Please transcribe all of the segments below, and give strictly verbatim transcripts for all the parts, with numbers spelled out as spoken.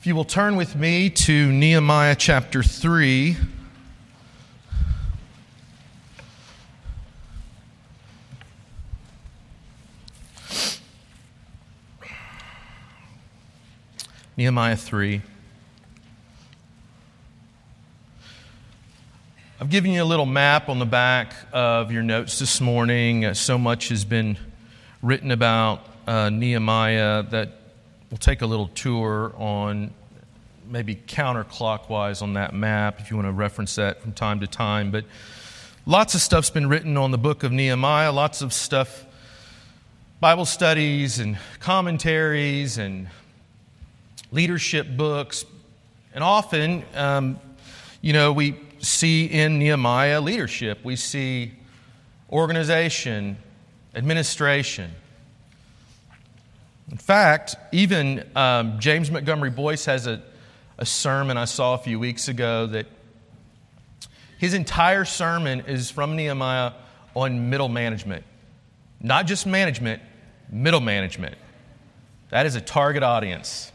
If you will turn with me to Nehemiah chapter three. Nehemiah three. I've given you a little map on the back of your notes this morning. Uh, so much has been written about uh, Nehemiah that we'll take a little tour on maybe counterclockwise on that map if you want to reference that from time to time. But lots of stuff's been written on the book of Nehemiah, lots of stuff, Bible studies and commentaries and leadership books. And often, um, you know, we see in Nehemiah leadership. We see organization, administration. In fact, even um, James Montgomery Boyce has a, a sermon I saw a few weeks ago that his entire sermon is from Nehemiah on middle management. Not just management, middle management. That is a target audience.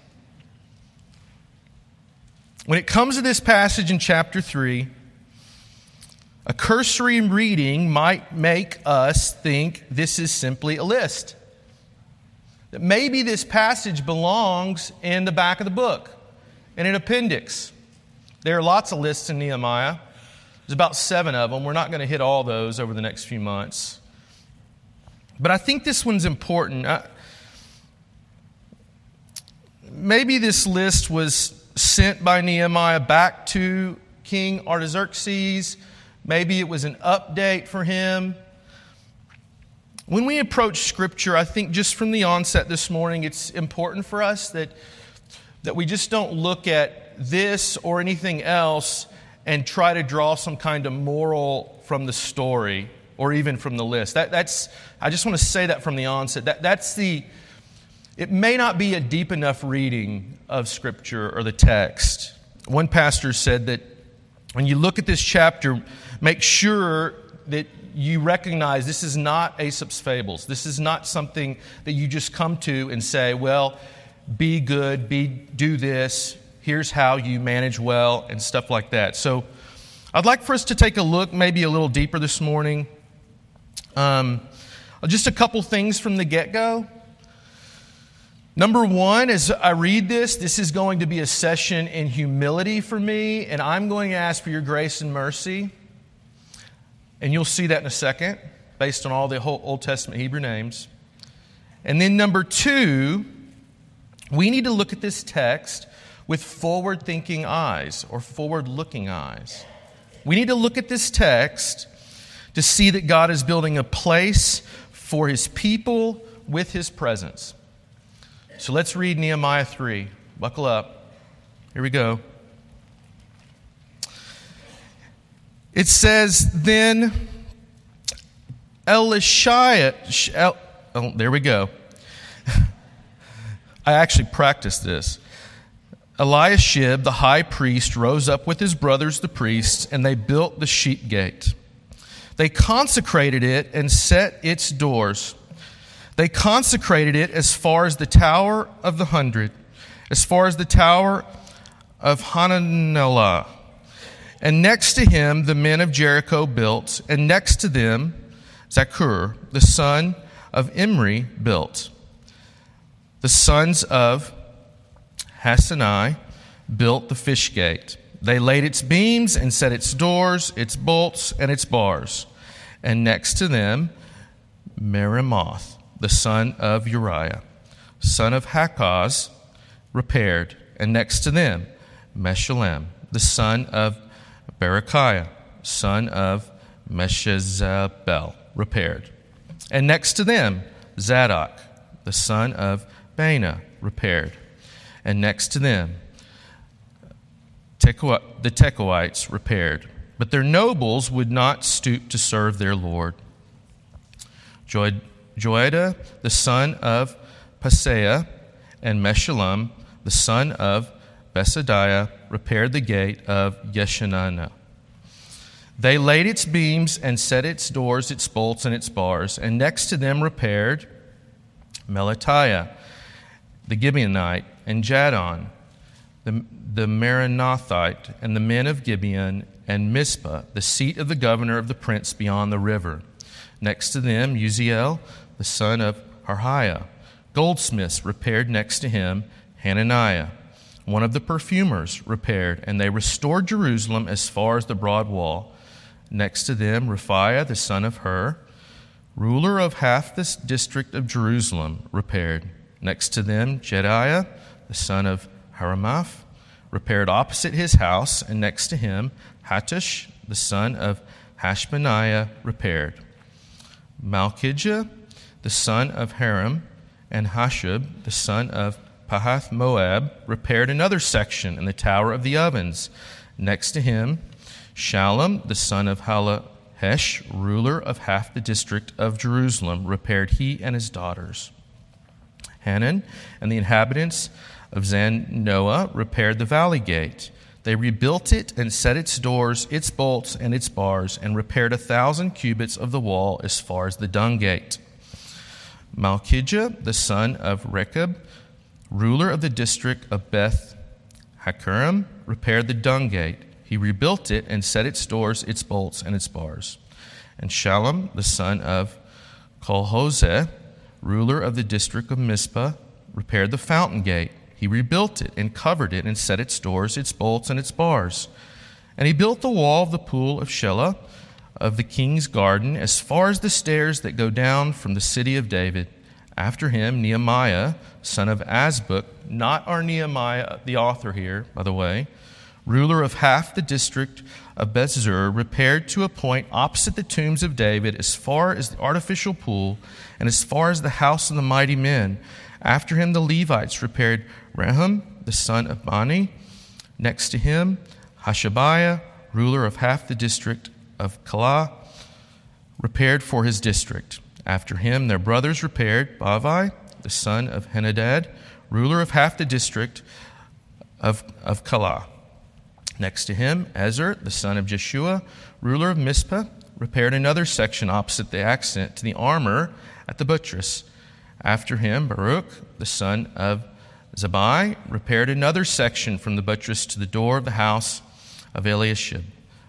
When it comes to this passage in chapter three, a cursory reading might make us think this is simply a list. That maybe this passage belongs in the back of the book, in an appendix. There are lots of lists in Nehemiah. There's about seven of them. We're not going to hit all those over the next few months. But I think this one's important. I, maybe this list was sent by Nehemiah back to King Artaxerxes. Maybe it was an update for him. When we approach Scripture, I think just from the onset this morning, it's important for us that, that we just don't look at this or anything else and try to draw some kind of moral from the story or even from the list. That, that's I just want to say that from the onset. That, that's the... It may not be a deep enough reading of Scripture or the text. One pastor said that when you look at this chapter, make sure that you recognize this is not Aesop's fables. This is not something that you just come to and say, well, be good, be do this, here's how you manage well, and stuff like that. So I'd like for us to take a look maybe a little deeper this morning. Um, just a couple things from the get-go. Number one, as I read this, this is going to be a session in humility for me, and I'm going to ask for your grace and mercy. And you'll see that in a second, based on all the whole Old Testament Hebrew names. And then number two, we need to look at this text with forward-thinking eyes or forward-looking eyes. We need to look at this text to see that God is building a place for His people with His presence. So let's read Nehemiah three. Buckle up. Here we go. It says, then Elisha, El, oh, there we go. I actually practiced this. Eliashib, the high priest, rose up with his brothers, the priests, and they built the sheep gate. They consecrated it and set its doors. They consecrated it as far as the Tower of the Hundred, as far as the Tower of Hananellah. And next to him, the men of Jericho built, and next to them, Zaccur, the son of Imri, built. The sons of Hassanai built the fish gate. They laid its beams and set its doors, its bolts, and its bars. And next to them, Meremoth, the son of Uriah, son of Hakaz, repaired. And next to them, Meshullam, the son of Berechiah, son of Meshezabel, repaired. And next to them, Zadok, the son of Baana, repaired. And next to them, Tekoa, the Tekoites, repaired. But their nobles would not stoop to serve their Lord. Joiada, the son of Paseah, and Meshullam, the son of Besadiah, repaired the gate of Yeshananah. They laid its beams and set its doors, its bolts, and its bars. And next to them repaired Melatiah, the Gibeonite, and Jadon, the, the Meronothite, and the men of Gibeon and Mizpah, the seat of the governor of the prince beyond the river. Next to them, Uzziel, the son of Harhiah. Goldsmiths repaired next to him, Hananiah. One of the perfumers repaired, and they restored Jerusalem as far as the broad wall. Next to them, Rephaiah, the son of Hur, ruler of half this district of Jerusalem, repaired. Next to them, Jedaiah, the son of Haramath, repaired opposite his house, and next to him, Hattush, the son of Hashbaniah, repaired. Malchijah, the son of Haram, and Hashub, the son of Pahath Moab, repaired another section in the Tower of the Ovens. Next to him, Shallum, the son of Halahesh, ruler of half the district of Jerusalem, repaired he and his daughters. Hanan and the inhabitants of Zanoah repaired the valley gate. They rebuilt it and set its doors, its bolts, and its bars, and repaired a thousand cubits of the wall as far as the dung gate. Malchijah, the son of Rechab, ruler of the district of Beth Hakerem, repaired the dung gate. He rebuilt it and set its doors, its bolts, and its bars. And Shallum, the son of Colhozeh, ruler of the district of Mizpah, repaired the fountain gate. He rebuilt it and covered it and set its doors, its bolts, and its bars. And he built the wall of the pool of Shelah of the king's garden as far as the stairs that go down from the city of David. After him, Nehemiah, son of Azbuk, not our Nehemiah, the author here, by the way, ruler of half the district of Bethzur, repaired to a point opposite the tombs of David as far as the artificial pool and as far as the house of the mighty men. After him, the Levites repaired Rehum, the son of Bani. Next to him, Hashabiah, ruler of half the district of Kala, repaired for his district. After him, their brothers repaired Bavai, the son of Henadad, ruler of half the district of, of Kala. Next to him, Ezer, the son of Jeshua, ruler of Mizpah, repaired another section opposite the accent to the armor at the buttress. After him, Baruch, the son of Zabai, repaired another section from the buttress to the door of the house of Eliashib,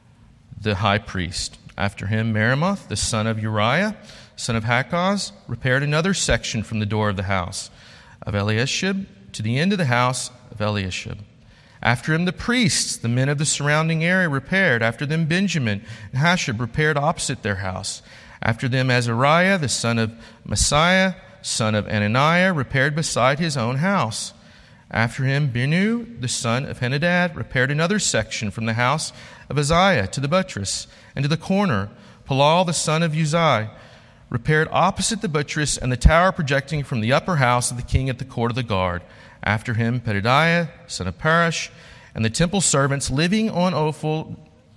the high priest. After him, Meremoth, the son of Uriah, son of Hakaz, repaired another section from the door of the house of Eliashib to the end of the house of Eliashib. After him, the priests, the men of the surrounding area, repaired. After them, Benjamin and Hashab repaired opposite their house. After them, Azariah, the son of Messiah, son of Ananiah, repaired beside his own house. After him, Binu, the son of Henadad, repaired another section from the house of Uzziah to the buttress and to the corner. Palal, the son of Uzziah, repaired opposite the buttress and the tower projecting from the upper house of the king at the court of the guard. After him, Pedadiah, son of Parash, and the temple servants living on Ophel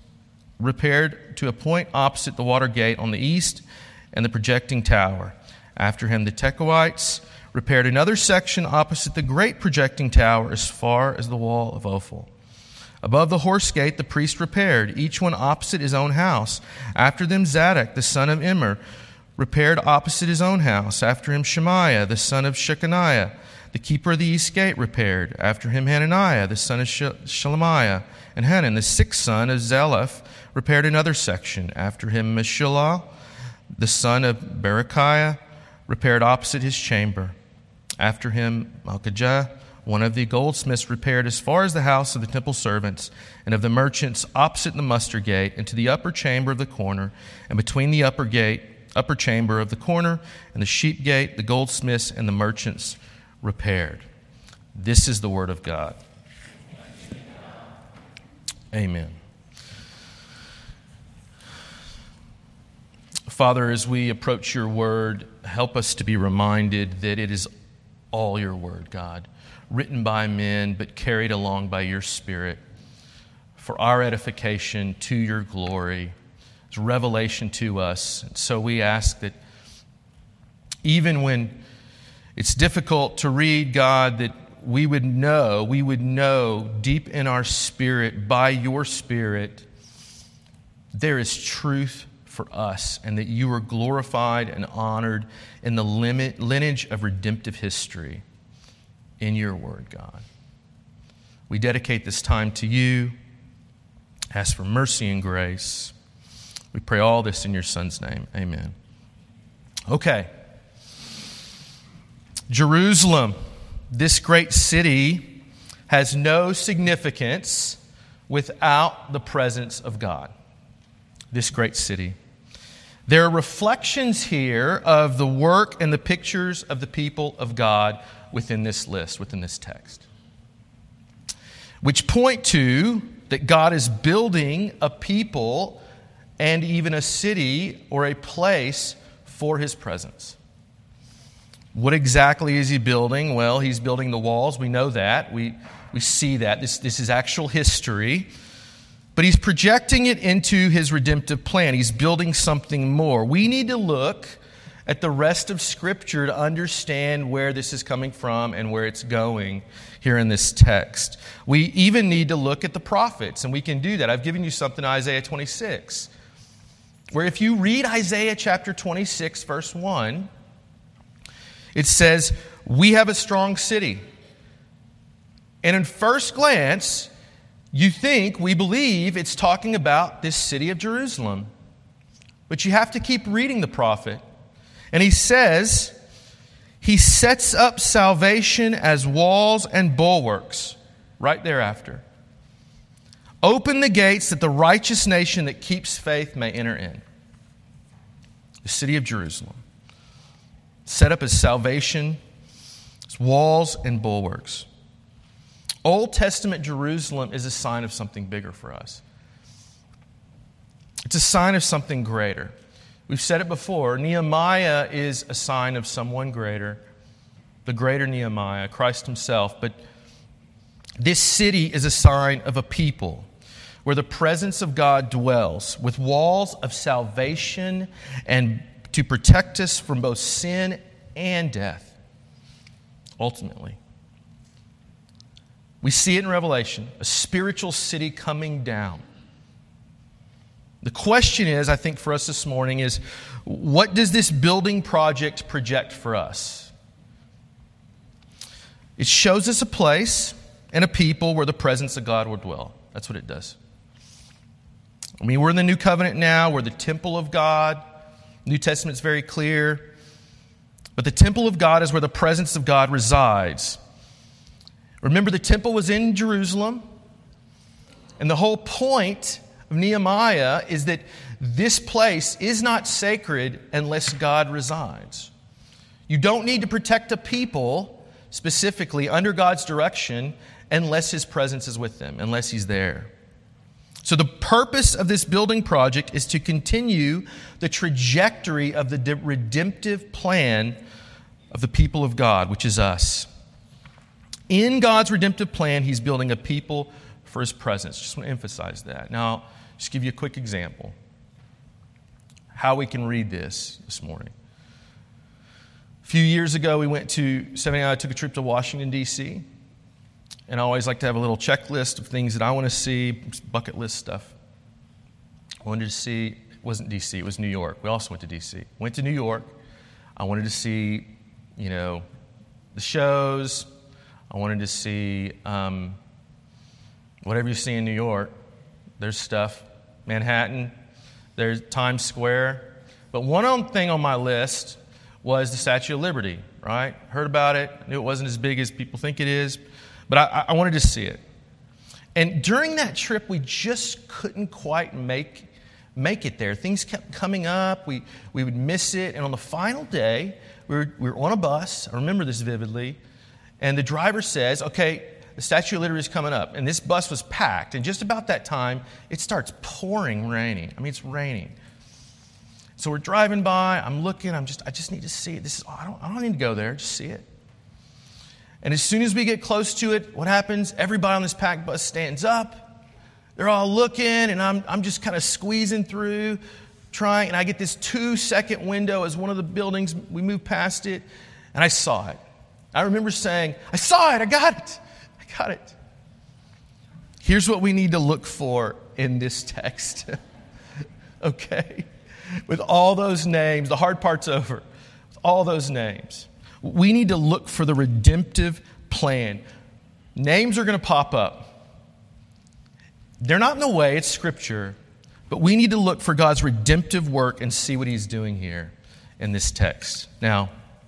repaired to a point opposite the water gate on the east and the projecting tower. After him, the Tekoites repaired another section opposite the great projecting tower as far as the wall of Ophel. Above the horse gate, the priest repaired, each one opposite his own house. After them, Zadok, the son of Immer, repaired opposite his own house. After him, Shemaiah, the son of Shechaniah, the keeper of the east gate, repaired. After him, Hananiah, the son of Shelemiah, and Hanan, the sixth son of Zeleph, repaired another section. After him, Meshullah, the son of Berechiah, repaired opposite his chamber. After him, Malchijah, one of the goldsmiths, repaired as far as the house of the temple servants and of the merchants opposite the muster gate and to the upper chamber of the corner, and between the upper gate, upper chamber of the corner and the sheep gate, the goldsmiths and the merchants repaired. This is the word of God. Amen. Father, as we approach your word, help us to be reminded that it is all your word, God, written by men but carried along by your Spirit for our edification to your glory. It's revelation to us. And so we ask that even when it's difficult to read, God, that we would know, we would know deep in our spirit, by your Spirit, there is truth for us, and that you are glorified and honored in the limit, lineage of redemptive history in your word, God. We dedicate this time to you. Ask for mercy and grace. We pray all this in your Son's name. Amen. Okay. Jerusalem, this great city, has no significance without the presence of God. This great city. There are reflections here of the work and the pictures of the people of God within this list, within this text, which point to that God is building a people and even a city or a place for His presence. What exactly is He building? Well, He's building the walls. We know that. We, we see that. This, this is actual history. But He's projecting it into His redemptive plan. He's building something more. We need to look at the rest of Scripture to understand where this is coming from and where it's going here in this text. We even need to look at the prophets, and we can do that. I've given you something in Isaiah twenty-six, where if you read Isaiah chapter twenty-six, verse one, it says, "We have a strong city." And in first glance, you think, we believe it's talking about this city of Jerusalem. But you have to keep reading the prophet. And he says, He sets up salvation as walls and bulwarks, right thereafter. Open the gates that the righteous nation that keeps faith may enter in. The city of Jerusalem. Set up as salvation, as walls and bulwarks. Old Testament Jerusalem is a sign of something bigger for us. It's a sign of something greater. We've said it before, Nehemiah is a sign of someone greater, the greater Nehemiah, Christ Himself. But this city is a sign of a people where the presence of God dwells, with walls of salvation and to protect us from both sin and death, ultimately. We see it in Revelation, a spiritual city coming down. The question is, I think for us this morning, is what does this building project project for us? It shows us a place and a people where the presence of God will dwell. That's what it does. I mean, we're in the New Covenant now. We're the temple of God. New Testament's very clear. But the temple of God is where the presence of God resides. Remember, the temple was in Jerusalem. And the whole point of Nehemiah is that this place is not sacred unless God resides. You don't need to protect a people specifically under God's direction unless His presence is with them, unless He's there. So the purpose of this building project is to continue the trajectory of the redemptive plan of the people of God, which is us. In God's redemptive plan, He's building a people for His presence. Just want to emphasize that. Now, just give you a quick example how we can read this this morning. A few years ago, we went to, Stephanie and I took a trip to Washington, D C, and I always like to have a little checklist of things that I want to see, bucket list stuff. I wanted to see, it wasn't D C, it was New York. We also went to D C. Went to New York. I wanted to see, you know, the shows. I wanted to see um, whatever you see in New York. There's stuff. Manhattan. There's Times Square. But one thing on my list was the Statue of Liberty, right? Heard about it. Knew it wasn't as big as people think it is. But I, I wanted to see it. And during that trip, we just couldn't quite make, make it there. Things kept coming up. We, we would miss it. And on the final day, we were, we were on a bus. I remember this vividly. And the driver says, okay, the Statue of Liberty is coming up. And this bus was packed. And just about that time, it starts pouring raining. I mean, it's raining. So we're driving by. I'm looking. I'm just, I just need to see it. This is, I don't, I don't need to go there. Just see it. And as soon as we get close to it, what happens? Everybody on this packed bus stands up. They're all looking, and I'm, I'm just kind of squeezing through, trying. And I get this two-second window as one of the buildings. We move past it, and I saw it. I remember saying, I saw it. I got it. I got it. Here's what we need to look for in this text. Okay? With all those names, the hard part's over. With all those names, we need to look for the redemptive plan. Names are going to pop up. They're not in the way, it's Scripture, but we need to look for God's redemptive work and see what He's doing here in this text. Now,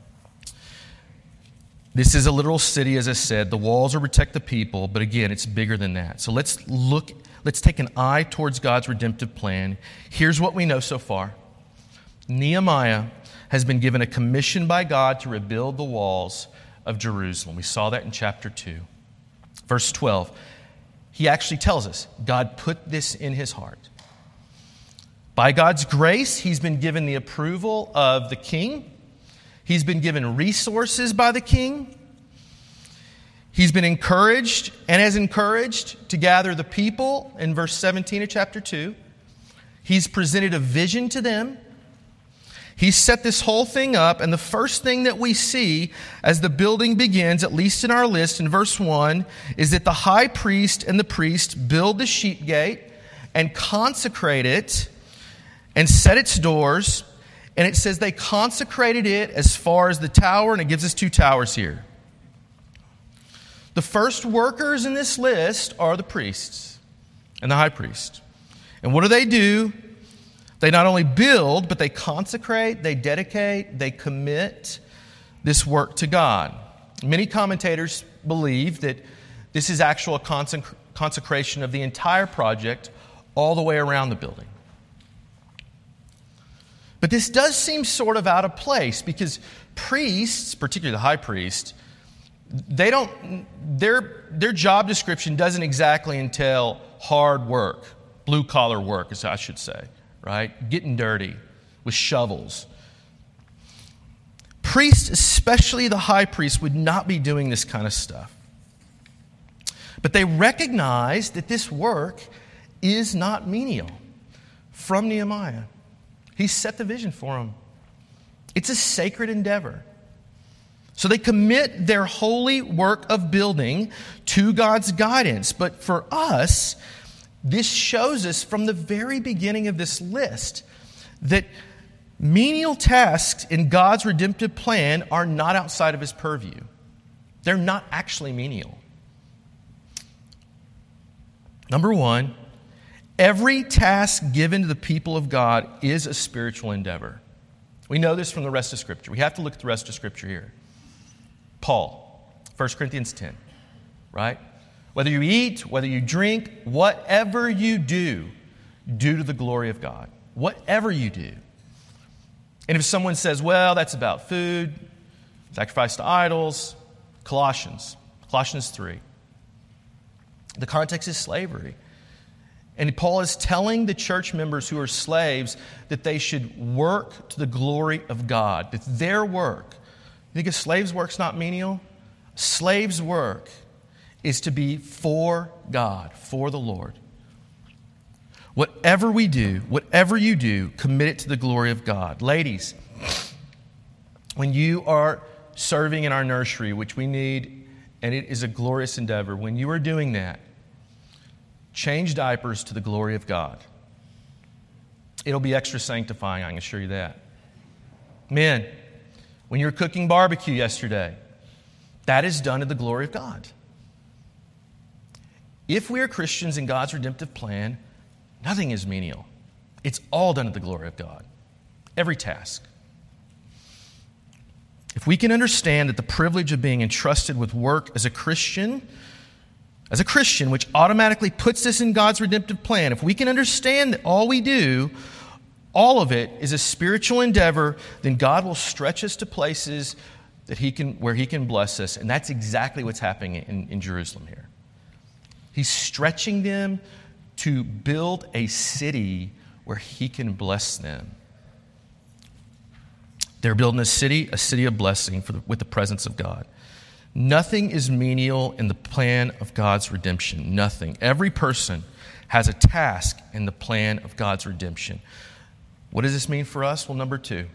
this is a literal city, as I said. The walls are to protect the people, but again, it's bigger than that. So let's look, let's take an eye towards God's redemptive plan. Here's what we know so far. Nehemiah has been given a commission by God to rebuild the walls of Jerusalem. We saw that in chapter two. Verse twelve, he actually tells us, God put this in his heart. By God's grace, he's been given the approval of the king. He's been given resources by the king. He's been encouraged and has encouraged to gather the people in verse seventeen of chapter two. He's presented a vision to them. He's set this whole thing up, and the first thing that we see as the building begins, at least in our list in verse one, is that the high priest and the priest build the sheep gate and consecrate it and set its doors. And it says they consecrated it as far as the tower, and it gives us two towers here. The first workers in this list are the priests and the high priest. And what do they do? They not only build, but they consecrate, they dedicate, they commit this work to God. Many commentators believe that this is actual consec- consecration of the entire project all the way around the building. But this does seem sort of out of place because priests, particularly the high priest, they don't, their, their job description doesn't exactly entail hard work, blue-collar work, as I should say, right? Getting dirty with shovels. Priests, especially the high priest, would not be doing this kind of stuff. But they recognize that this work is not menial from Nehemiah. He set the vision for them. It's a sacred endeavor. So they commit their holy work of building to God's guidance. But for us, this shows us from the very beginning of this list that menial tasks in God's redemptive plan are not outside of His purview. They're not actually menial. Number one, every task given to the people of God is a spiritual endeavor. We know this from the rest of Scripture. We have to look at the rest of Scripture here. Paul, First Corinthians ten, right? Whether you eat, whether you drink, whatever you do, do to the glory of God. Whatever you do. And if someone says, well, that's about food, sacrifice to idols, Colossians, Colossians three. The context is slavery. And Paul is telling the church members who are slaves that they should work to the glory of God, that their work, you think a slave's work's not menial? Slave's work is to be for God, for the Lord. Whatever we do, whatever you do, commit it to the glory of God. Ladies, when you are serving in our nursery, which we need, and it is a glorious endeavor, when you are doing that, change diapers to the glory of God. It'll be extra sanctifying, I can assure you that. Men, when you were cooking barbecue yesterday, that is done to the glory of God. If we are Christians in God's redemptive plan, nothing is menial. It's all done to the glory of God. Every task. If we can understand that the privilege of being entrusted with work as a Christian, as a Christian, which automatically puts us in God's redemptive plan, if we can understand that all we do, all of it is a spiritual endeavor, then God will stretch us to places that He can, where He can bless us. And that's exactly what's happening in, in Jerusalem here. He's stretching them to build a city where He can bless them. They're building a city, a city of blessing for the, with the presence of God. Nothing is menial in the plan of God's redemption. Nothing. Every person has a task in the plan of God's redemption. What does this mean for us? Well, number two.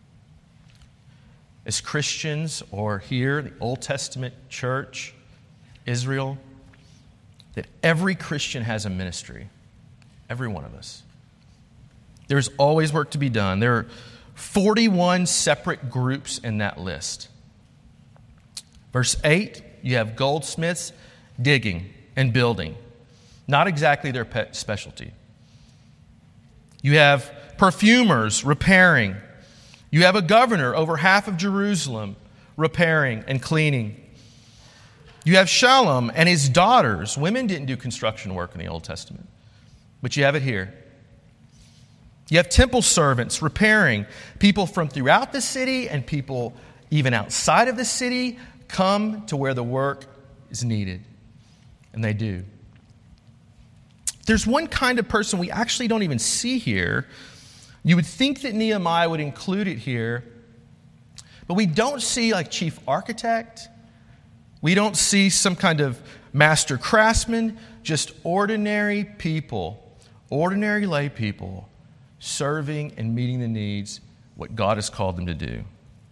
As Christians, or here, the Old Testament church, Israel, that every Christian has a ministry. Every one of us. There's always work to be done. There are forty-one separate groups in that list. Verse eight, you have goldsmiths digging and building. Not exactly their pet specialty. You have perfumers repairing. You have a governor over half of Jerusalem repairing and cleaning. You have Shallum and his daughters. Women didn't do construction work in the Old Testament, but you have it here. You have temple servants repairing. People from throughout the city and people even outside of the city come to where the work is needed. And they do. There's one kind of person we actually don't even see here. You would think that Nehemiah would include it here, but we don't see like chief architect. We don't see some kind of master craftsman, just ordinary people, ordinary lay people serving and meeting the needs, what God has called them to do.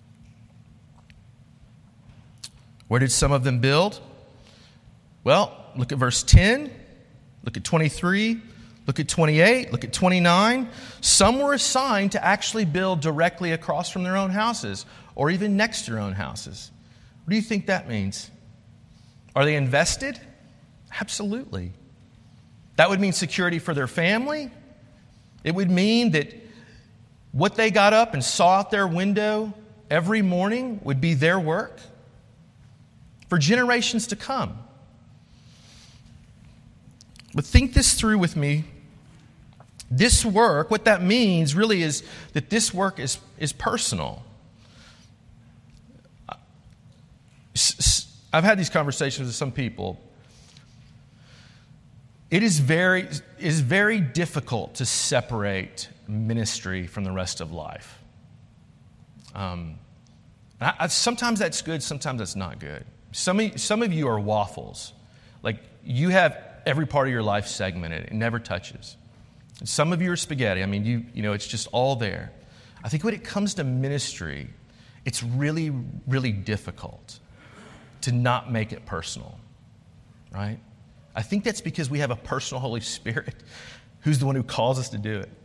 Where did some of them build? Well, look at verse ten, look at twenty-three, look at twenty-eight, look at twenty-nine. Some were assigned to actually build directly across from their own houses or even next to their own houses. What do you think that means? Are they invested? Absolutely. That would mean security for their family. It would mean that what they got up and saw out their window every morning would be their work for generations to come. But think this through with me. This work, what that means really is that this work is, is personal. I've had these conversations with some people. It is very, it is very difficult to separate ministry from the rest of life. Um, I, I, sometimes that's good, sometimes that's not good. Some of, some of you are waffles. Like you have every part of your life segmented. It never touches. And some of you are spaghetti. I mean, you, you know, it's just all there. I think when it comes to ministry, it's really, really difficult to not make it personal, right? I think that's because we have a personal Holy Spirit who's the one who calls us to do it.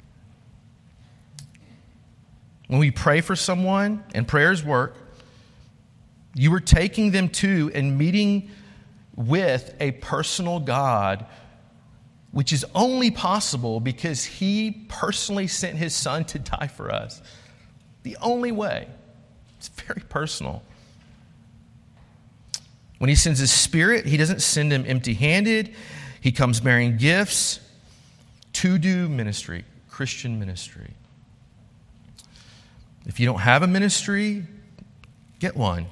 When we pray for someone and prayers work, you are taking them to and meeting with a personal God, which is only possible because He personally sent His Son to die for us. The only way. It's very personal. When He sends His Spirit, He doesn't send Him empty-handed. He comes bearing gifts to do ministry, Christian ministry. If you don't have a ministry, get one.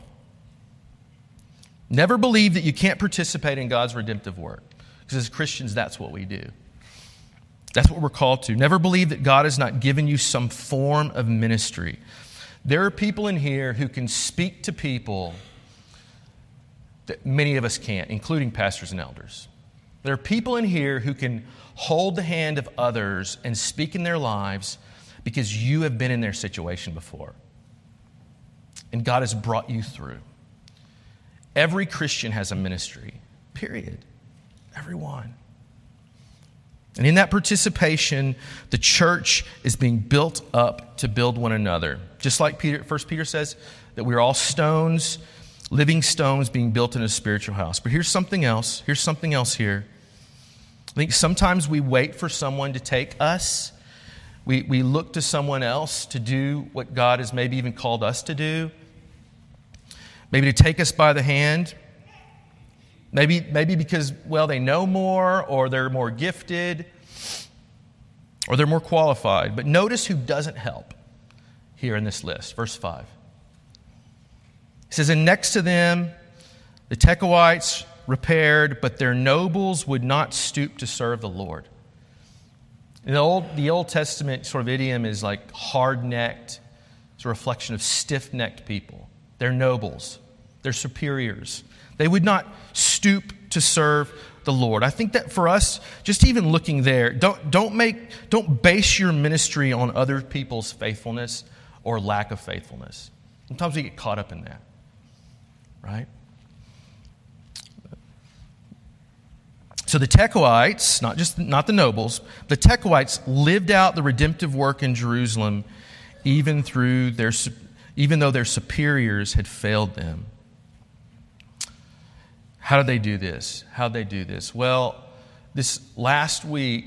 Never believe that you can't participate in God's redemptive work. Because as Christians, that's what we do. That's what we're called to. Never believe that God has not given you some form of ministry. There are people in here who can speak to people that many of us can't, including pastors and elders. There are people in here who can hold the hand of others and speak in their lives because you have been in their situation before. And God has brought you through. Every Christian has a ministry, period. Everyone. And in that participation, the church is being built up to build one another. Just like Peter, First Peter says, that we're all stones, living stones being built in a spiritual house. But here's something else. Here's something else here. I think sometimes we wait for someone to take us. We, we look to someone else to do what God has maybe even called us to do. Maybe to take us by the hand. Maybe, maybe because, well, they know more, or they're more gifted, or they're more qualified. But notice who doesn't help here in this list. Verse five. It says, and next to them, the Tekoites repaired, but their nobles would not stoop to serve the Lord. In the Old, the Old Testament sort of idiom is like hard-necked. It's a reflection of stiff-necked people. They're nobles. They're superiors. They would not stoop to serve the Lord. I think that for us, just even looking there, don't, don't make, don't base your ministry on other people's faithfulness or lack of faithfulness. Sometimes we get caught up in that, right? So the Tekoites, not just not the nobles, the Tekoites lived out the redemptive work in Jerusalem, even through their, even though their superiors had failed them. How did they do this? How did they do this? Well, this last week,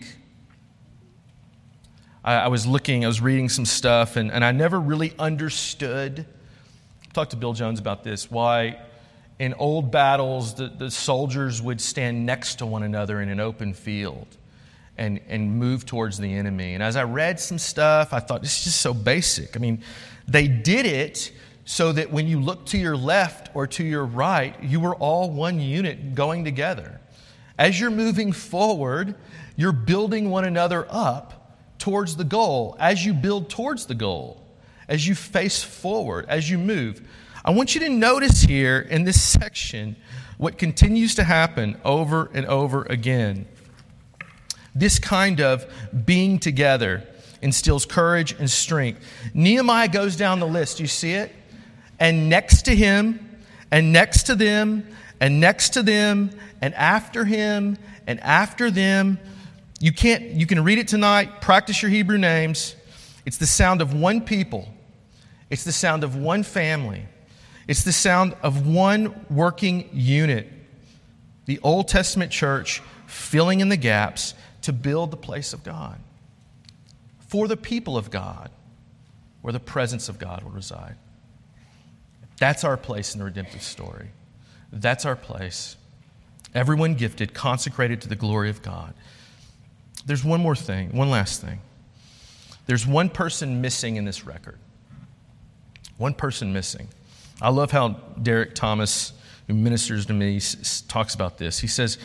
I, I was looking, I was reading some stuff, and, and I never really understood, I talked to Bill Jones about this, why in old battles the, the soldiers would stand next to one another in an open field and, and move towards the enemy. And as I read some stuff, I thought, this is just so basic. I mean, they did it so that when you look to your left or to your right, you were all one unit going together. As you're moving forward, you're building one another up towards the goal. As you build towards the goal, as you face forward, as you move. I want you to notice here in this section what continues to happen over and over again. This kind of being together instills courage and strength. Nehemiah goes down the list. You see it? And next to him, and next to them, and next to them, and after him, and after them. You can't, you can read it tonight, practice your Hebrew names. It's the sound of one people. It's the sound of one family. It's the sound of one working unit. The Old Testament church filling in the gaps to build the place of God. For the people of God, where the presence of God will reside. That's our place in the redemptive story. That's our place. Everyone gifted, consecrated to the glory of God. There's one more thing, one last thing. There's one person missing in this record. One person missing. I love how Derek Thomas, who ministers to me, talks about this. He says,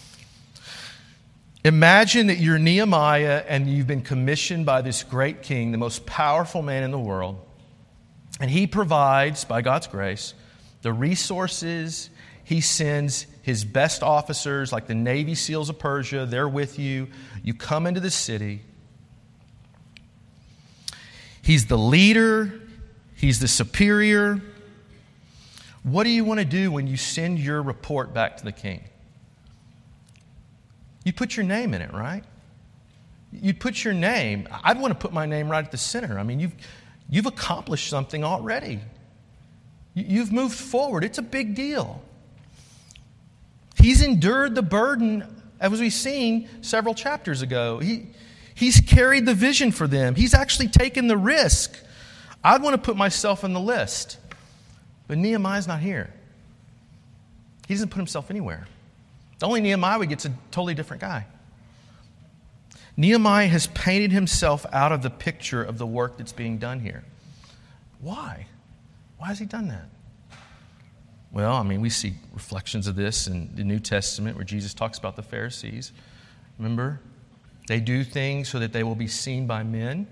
imagine that you're Nehemiah and you've been commissioned by this great king, the most powerful man in the world. And he provides, by God's grace, the resources. He sends his best officers, like the Navy SEALs of Persia. They're with you. You come into the city. He's the leader. He's the superior. What do you want to do when you send your report back to the king? You put your name in it, right? You put your name. I'd want to put my name right at the center. I mean, you've You've accomplished something already. You've moved forward. It's a big deal. He's endured the burden, as we've seen several chapters ago. He, he's carried the vision for them. He's actually taken the risk. I'd want to put myself on the list. But Nehemiah's not here. He doesn't put himself anywhere. The only Nehemiah we get's a totally different guy. Nehemiah has painted himself out of the picture of the work that's being done here. Why? Why has he done that? Well, I mean, we see reflections of this in the New Testament where Jesus talks about the Pharisees. Remember? They do things so that they will be seen by men.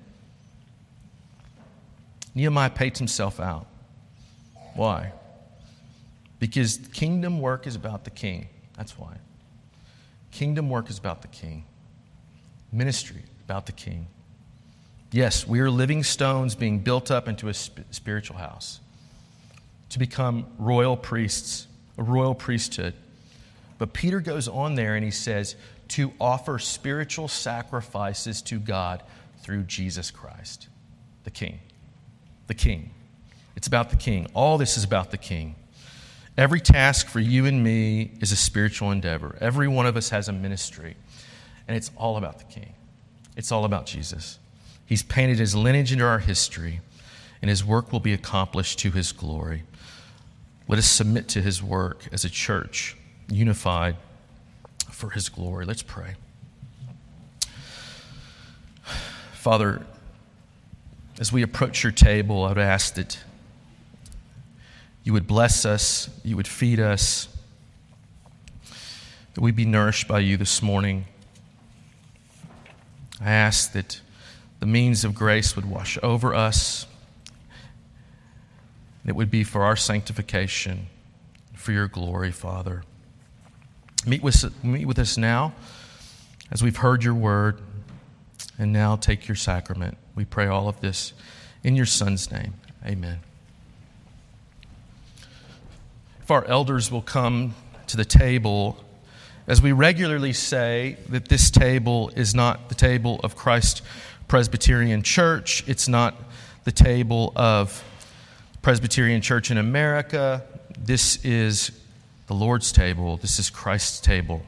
Nehemiah paints himself out. Why? Because kingdom work is about the king. That's why. Kingdom work is about the king. Ministry about the king. Yes, we are living stones being built up into a sp- spiritual house to become royal priests, a royal priesthood. But Peter goes on there and he says, to offer spiritual sacrifices to God through Jesus Christ, the king. The king. It's about the king. All this is about the king. Every task for you and me is a spiritual endeavor. Every one of us has a ministry. And it's all about the king. It's all about Jesus. He's painted his lineage into our history, and his work will be accomplished to his glory. Let us submit to his work as a church, unified for his glory. Let's pray. Father, as we approach your table, I would ask that you would bless us, you would feed us, that we be nourished by you this morning. I ask that the means of grace would wash over us. It would be for our sanctification, for your glory, Father. Meet with, meet with us now as we've heard your word, and now take your sacrament. We pray all of this in your Son's name. Amen. If our elders will come to the table, as we regularly say that this table is not the table of Christ Presbyterian Church, it's not the table of Presbyterian Church in America. This is the Lord's table. This is Christ's table.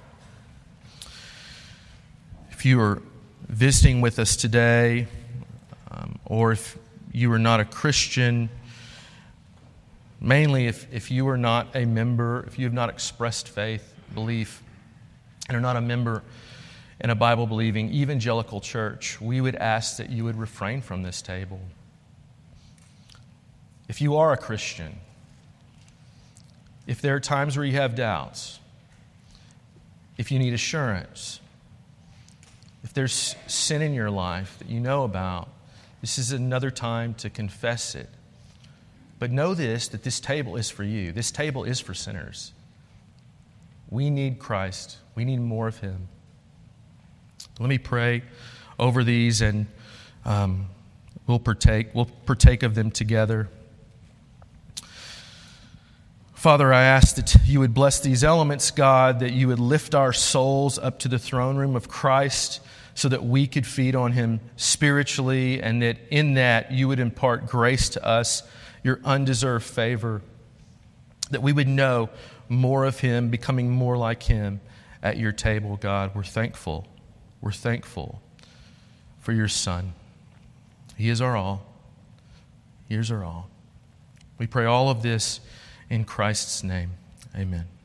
If you are visiting with us today, um, or if you are not a Christian, mainly if, if you are not a member, if you have not expressed faith, belief, and are not a member in a Bible-believing evangelical church, we would ask that you would refrain from this table. If you are a Christian, if there are times where you have doubts, if you need assurance, if there's sin in your life that you know about, this is another time to confess it. But know this, that this table is for you. This table is for sinners. We need Christ. We need more of Him. Let me pray over these, and um, we'll partake. We'll partake of them together. Father, I ask that you would bless these elements, God, that you would lift our souls up to the throne room of Christ so that we could feed on Him spiritually, and that in that you would impart grace to us, your undeserved favor, that we would know more of Him, becoming more like Him at your table, God. We're thankful. We're thankful for your Son. He is our all. He is our all. We pray all of this in Christ's name. Amen.